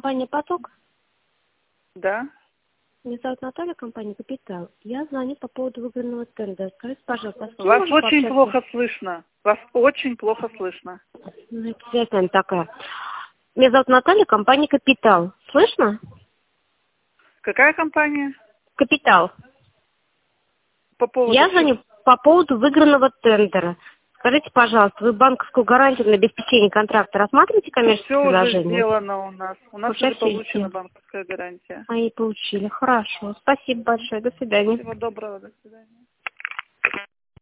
Компания «Поток». Да. Меня зовут Наталья, компания «Капитал». Я звоню по поводу выигранного тендера. Скажите, пожалуйста, с кем Вас можно очень пообщаться? плохо слышно. Вас очень плохо слышно. Ну, это связь, наверное, такая. Меня зовут Наталья, компания «Капитал». Слышно? Какая компания? «Капитал». По поводу Я чего? звоню по поводу выигранного тендера. Скажите, пожалуйста, вы банковскую гарантию на обеспечение контракта рассматриваете коммерческое Все уже предложение? сделано у нас. У нас Уже уже все получена сделано. банковская гарантия. Они получили. Хорошо. Спасибо большое. До свидания. Всего доброго. До свидания.